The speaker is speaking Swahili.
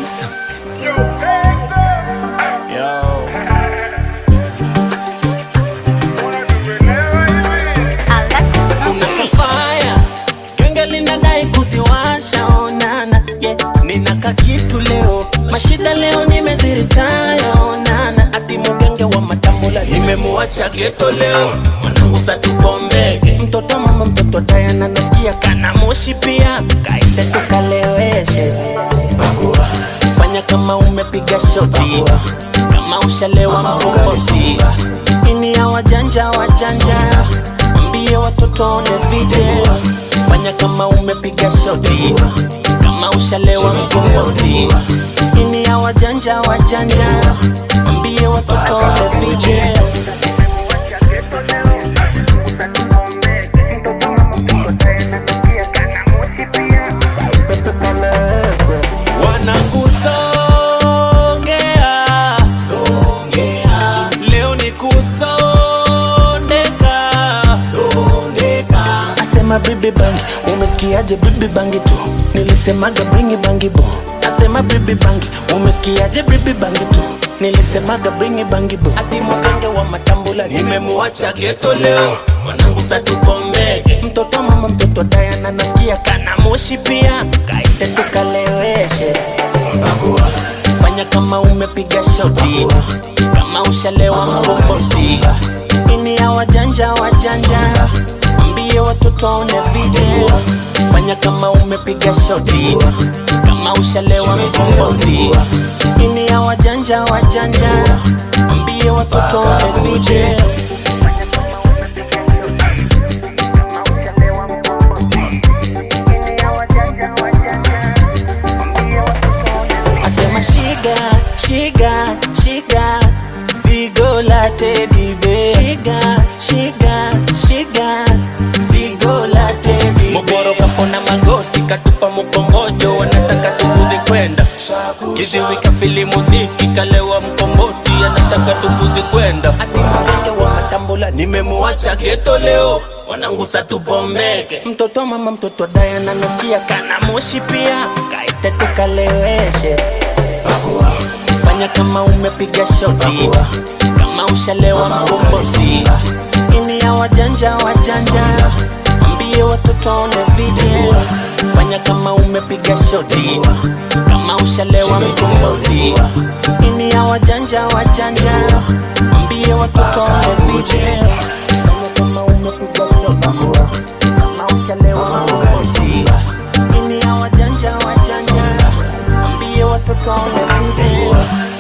Samsung. Unakafaya genge linadai kuziwasha onana, yeah. Ninaka kitu leo, mashida leo nimeziritayo onana. Ati mugenge wa matambula nimemuacha geto leo, mwanangu satupombeke. Mtoto mama mtoto Diana nasikia kana moshi pia, kaite tukaleweshe. Fanya kama umepiga shoti, kama ushalewa mkomboti. Ini ya wajanja wajanja, ambie watoto one video. Fanya kama umepiga shoti, kama ushalewa mkomboti. Ini ya wajanja wajanja, ambie watoto one video. Asema bibi bangi, umesikiaje bibi bangi tu? Nilisemaga bringi bangi bo. Asema bibi bangi, umesikiaje bibi bangi tu? Nilisemaga bringi bangi bo. Ati mugenge wa matambula nimemuacha geto leo, mwanangu satupombeke. Mtoto mama mtoto Diana nasikia kana moshi pia, kaite tukaleweshe. Fanya kama umepiga shoti, kama ushalewa mkomboti. Ini ya wajanja wajanja, ambie watoto waone video. Fanya kama umepiga shoti, kama ushalewa mkomboti. Ini ya wajanja wajanja, ambie watoto waone video. Asema shiga zigo la teddy bear. Shiga zigo la teddy bear. Mugoro kapona magoti katupa mukongojo, wanataka tukuzi kwenda. Kiziwi kafili muziki kalewa mkomboti, anataka tukuzi kwenda. Ati mugenge wa matambula nimemuacha geto leo, wanangu satupombeke. Mtoto mama mtoto Diana nasikia kana moshi pia, kaite tukaleweshe. Fanya kama umepiga shoti, kama ushalewa mkomboti. Ini ya wajanja wajanja, ambie watoto waone video. Fanya kama umepiga shoti, kama ushalewa mkomboti. Ini ya wajanja wajanja, ambie watoto waone video. Fanya kama umepiga shoti, kama ushalewa mkomboti. Ini ya wajanja wajanja, ambie watoto waone video.